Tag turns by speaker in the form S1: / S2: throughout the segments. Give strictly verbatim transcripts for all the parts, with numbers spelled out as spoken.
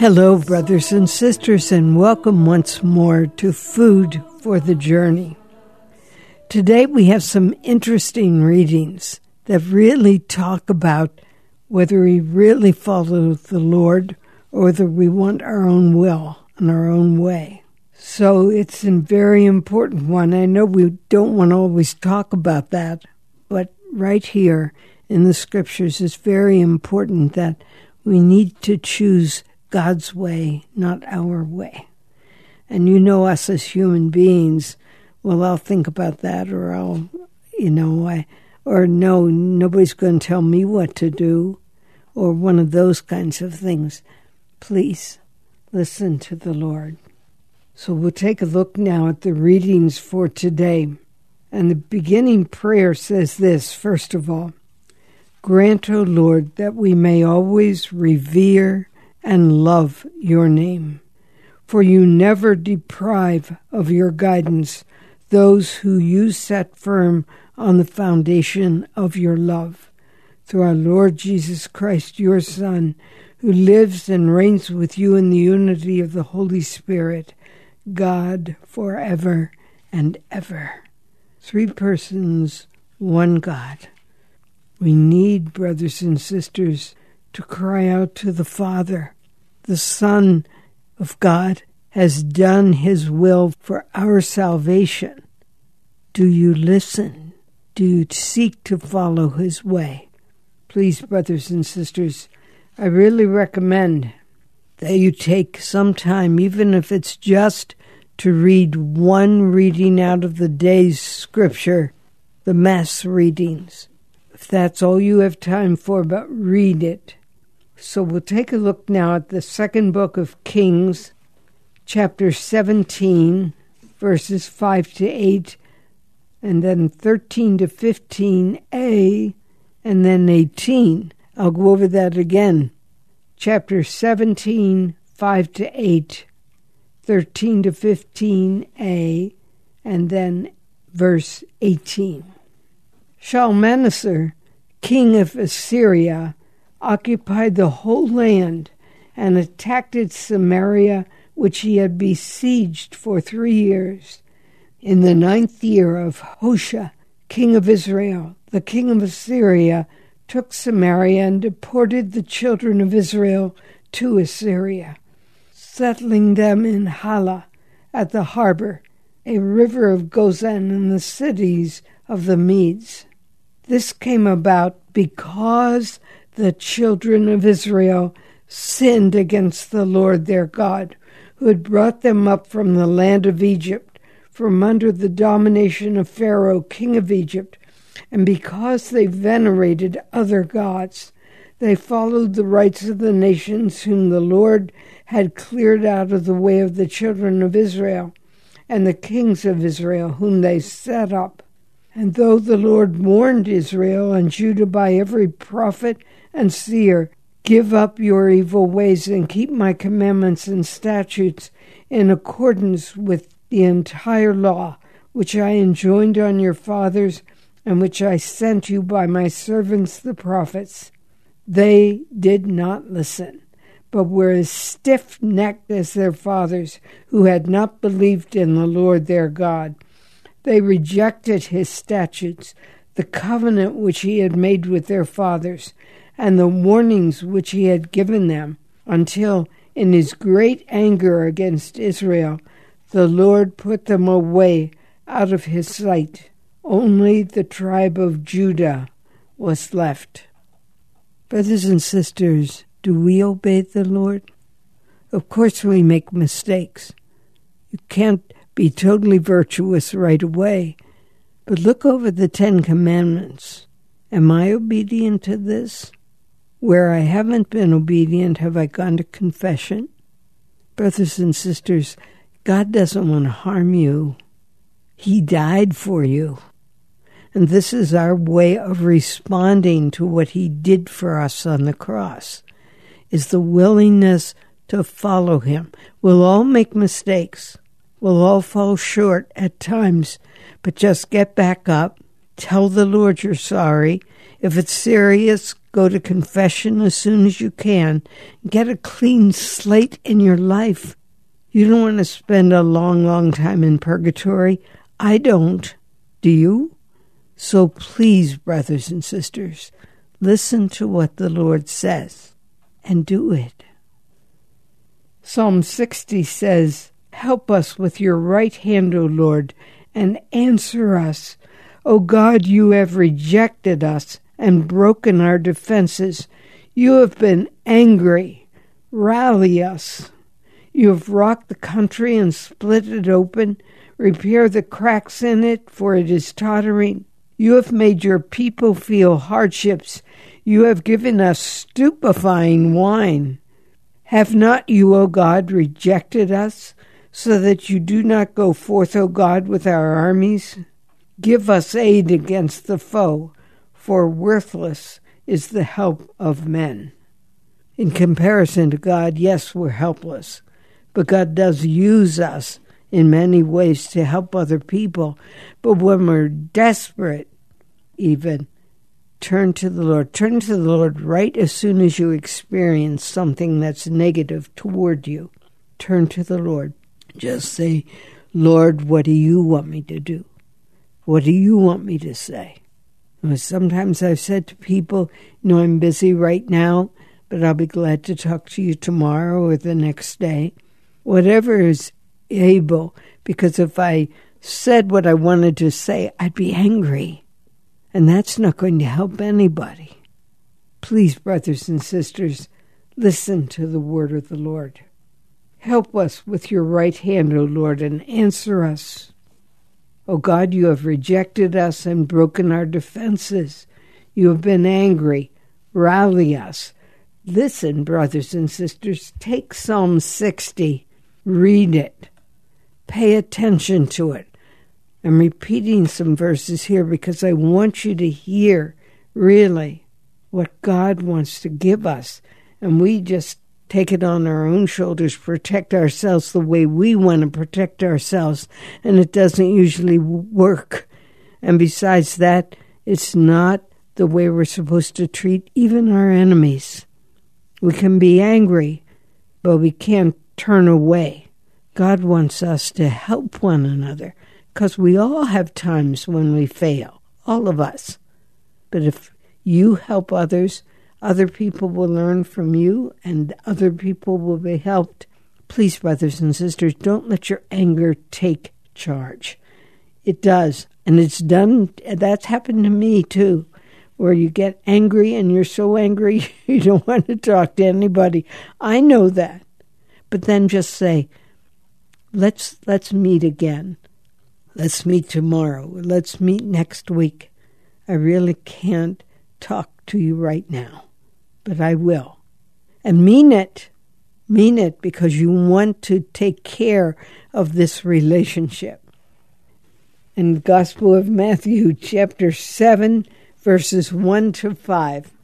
S1: Hello, brothers and sisters, and welcome once more to Food for the Journey. Today we have some interesting readings that really talk about whether we really follow the Lord or whether we want our own will and our own way. So it's a very important one. I know we don't want to always talk about that, but right here in the scriptures it's very important that we need to choose God's way, not our way. And you know us as human beings, well, I'll think about that, or I'll, you know, I, or no, nobody's going to tell me what to do, or one of those kinds of things. Please listen to the Lord. So we'll take a look now at the readings for today. And the beginning prayer says this, first of all, "Grant, O Lord, that we may always revere and love your name. For you never deprive of your guidance those who you set firm on the foundation of your love. Through our Lord Jesus Christ, your Son, who lives and reigns with you in the unity of the Holy Spirit, God forever and ever." Three persons, one God. We need, brothers and sisters, to cry out to the Father. The Son of God has done his will for our salvation. Do you listen? Do you seek to follow his way? Please, brothers and sisters, I really recommend that you take some time, even if it's just to read one reading out of the day's scripture, the Mass readings. If that's all you have time for, but read it. So we'll take a look now at the second book of Kings, chapter seventeen, verses five to eight, and then thirteen to fifteen a, and then eighteen. I'll go over that again. Chapter seventeen, five to eight, thirteen to fifteen a, and then verse eighteen. Shalmaneser, king of Assyria, occupied the whole land and attacked Samaria, which he had besieged for three years. In the ninth year of Hoshea, king of Israel, the king of Assyria took Samaria and deported the children of Israel to Assyria, settling them in Hala at the harbor, a river of Gozan, in the cities of the Medes. This came about because the children of Israel sinned against the Lord their God, who had brought them up from the land of Egypt, from under the domination of Pharaoh, king of Egypt, and because they venerated other gods, they followed the rites of the nations whom the Lord had cleared out of the way of the children of Israel, and the kings of Israel whom they set up. And though the Lord warned Israel and Judah by every prophet and seer, "Give up your evil ways and keep my commandments and statutes in accordance with the entire law, which I enjoined on your fathers and which I sent you by my servants the prophets." They did not listen, but were as stiff-necked as their fathers, who had not believed in the Lord their God. They rejected his statutes, the covenant which he had made with their fathers, and the warnings which he had given them, until, in his great anger against Israel, the Lord put them away out of his sight. Only the tribe of Judah was left. Brothers and sisters, do we obey the Lord? Of course we make mistakes. You can't be totally virtuous right away, but look over the Ten Commandments. Am I obedient to this? Where I haven't been obedient, have I gone to confession? Brothers and sisters, God doesn't want to harm you. He died for you. And this is our way of responding to what he did for us on the cross, is the willingness to follow him. We'll all make mistakes. We'll all fall short at times, but just get back up, tell the Lord you're sorry. If it's serious, Go to confession as soon as you can. Get a clean slate in your life. You don't want to spend a long, long time in purgatory. I don't. Do you? So please, brothers and sisters, listen to what the Lord says and do it. Psalm sixty says, "Help us with your right hand, O Lord, and answer us. O God, you have rejected us and broken our defenses. You have been angry. Rally us. You have rocked the country and split it open. Repair the cracks in it, for it is tottering. You have made your people feel hardships. You have given us stupefying wine. Have not you, O God, rejected us, so that you do not go forth, O God, with our armies? Give us aid against the foe, for worthless is the help of men." In comparison to God, yes, we're helpless, but God does use us in many ways to help other people. But when we're desperate, even, turn to the Lord. Turn to the Lord right as soon as you experience something that's negative toward you. Turn to the Lord. Just say, "Lord, what do you want me to do? What do you want me to say?" Sometimes I've said to people, you know, I'm busy right now, but I'll be glad to talk to you tomorrow or the next day. Whatever is able, because if I said what I wanted to say, I'd be angry. And that's not going to help anybody. Please, brothers and sisters, listen to the word of the Lord. Help us with your right hand, O Lord, and answer us. O God, you have rejected us and broken our defenses. You have been angry. Rally us. Listen, brothers and sisters, take Psalm sixty. Read it. Pay attention to it. I'm repeating some verses here because I want you to hear, really, what God wants to give us. And we just take it on our own shoulders, protect ourselves the way we want to protect ourselves, and it doesn't usually work. And besides that, it's not the way we're supposed to treat even our enemies. We can be angry, but we can't turn away. God wants us to help one another, because we all have times when we fail, all of us. But if you help others, other people will learn from you, and other people will be helped. Please, brothers and sisters, don't let your anger take charge. It does, and it's done. That's happened to me, too, where you get angry, and you're so angry you don't want to talk to anybody. I know that. But then just say, let's let's meet again. Let's meet tomorrow. Let's meet next week. I really can't talk to you right now, but I will. And mean it. Mean it because you want to take care of this relationship. In the Gospel of Matthew, chapter seven, verses one to five,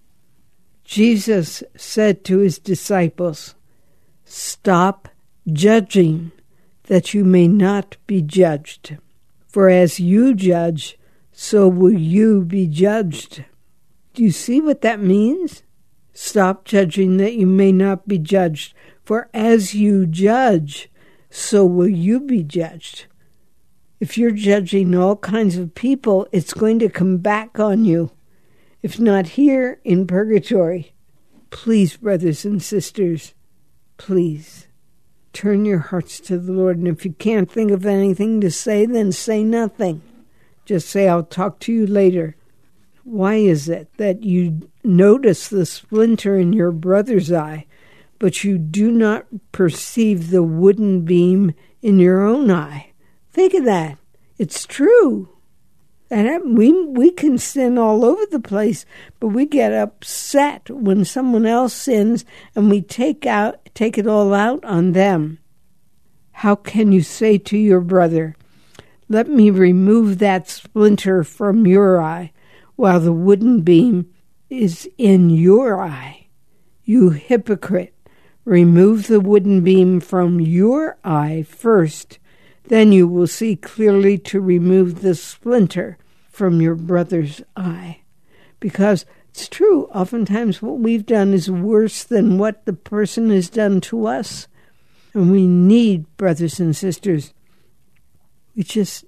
S1: Jesus said to his disciples, "Stop judging, that you may not be judged. For as you judge, so will you be judged." Do you see what that means? Stop judging that you may not be judged. For as you judge, so will you be judged. If you're judging all kinds of people, it's going to come back on you. If not here, in purgatory. Please, brothers and sisters, please, turn your hearts to the Lord. And if you can't think of anything to say, then say nothing. Just say, "I'll talk to you later." Why is it that you notice the splinter in your brother's eye, but you do not perceive the wooden beam in your own eye? Think of that. It's true. And we we can sin all over the place, but we get upset when someone else sins and we take out take it all out on them. How can you say to your brother, "Let me remove that splinter from your eye," while the wooden beam is in your eye? You hypocrite, remove the wooden beam from your eye first, then you will see clearly to remove the splinter from your brother's eye. Because It's true. Oftentimes what we've done is worse than what the person has done to us. And we need, brothers and sisters, we just,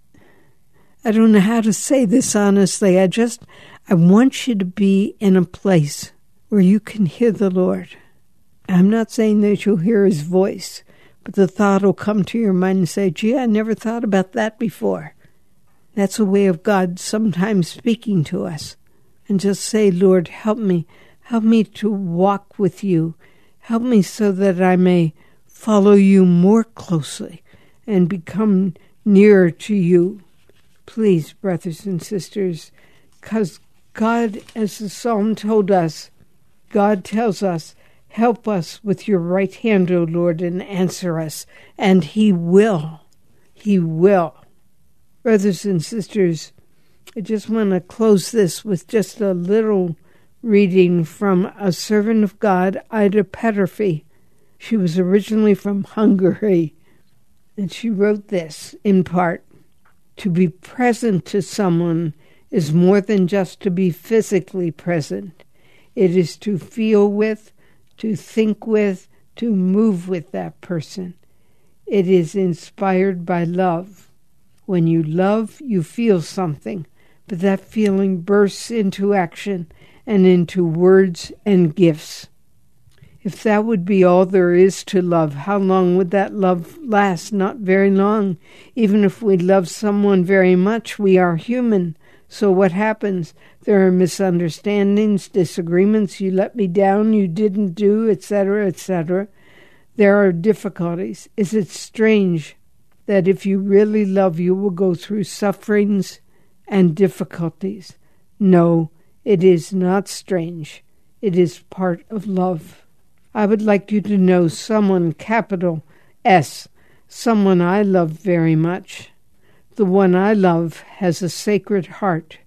S1: I don't know how to say this honestly. I just, I want you to be in a place where you can hear the Lord. I'm not saying that you'll hear his voice, but the thought will come to your mind and say, gee, I never thought about that before. That's a way of God sometimes speaking to us. And just say, Lord, help me. Help me to walk with you. Help me so that I may follow you more closely and become nearer to you. Please, brothers and sisters, because God, as the psalm told us, God tells us, help us with your right hand, O Lord, and answer us. And he will. He will. Brothers and sisters, I just want to close this with just a little reading from a servant of God, Ida Petterfy. She was originally from Hungary, and she wrote this in part. To be present to someone is more than just to be physically present. It is to feel with, to think with, to move with that person. It is inspired by love. When you love, you feel something, but that feeling bursts into action and into words and gifts. If that would be all there is to love, how long would that love last? Not very long. Even if we love someone very much, we are human. So what happens? There are misunderstandings, disagreements, you let me down, you didn't do, et cetera, et cetera. There are difficulties. Is it strange that if you really love, you will go through sufferings and difficulties? No, it is not strange. It is part of love. I would like you to know someone, capital S, someone I love very much. The one I love has a sacred heart.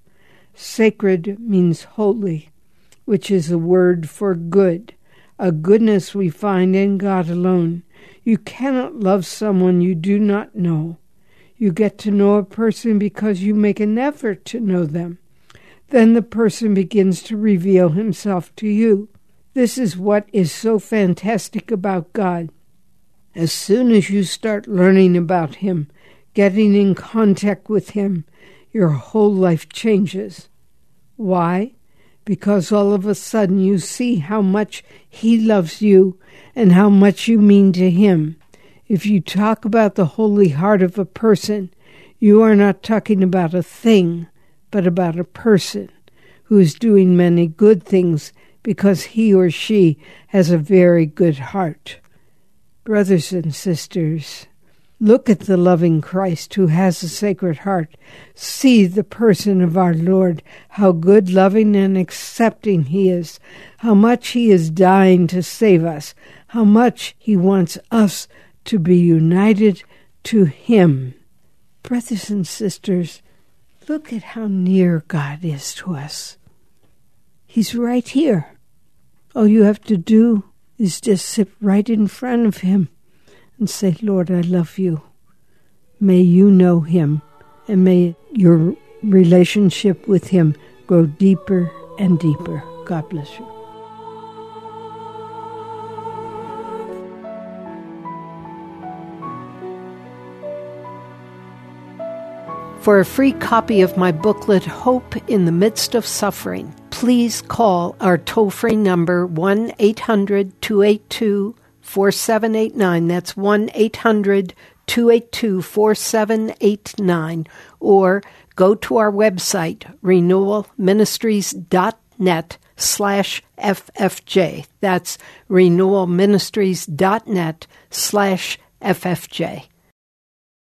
S1: Sacred means holy, which is a word for good, a goodness we find in God alone. You cannot love someone you do not know. You get to know a person because you make an effort to know them. Then the person begins to reveal himself to you. This is what is so fantastic about God. As soon as you start learning about him, getting in contact with him, your whole life changes. Why? Because all of a sudden you see how much he loves you and how much you mean to him. If you talk about the holy heart of a person, you are not talking about a thing, but about a person who is doing many good things because he or she has a very good heart. Brothers and sisters, look at the loving Christ who has a sacred heart. See the person of our Lord, how good, loving, and accepting he is, how much he is dying to save us, how much he wants us to be united to him. Brothers and sisters, look at how near God is to us. He's right here. All you have to do is just sit right in front of him and say, Lord, I love you. May you know him, and may your relationship with him grow deeper and deeper. God bless you. For a free copy of my booklet, Hope in the Midst of Suffering, please call our toll-free number one eight hundred two eight two four seven eight nine. That's one eight hundred two eight two four seven eight nine. Or go to our website, renewal ministries dot net slash F F J. That's renewal ministries dot net slash F F J.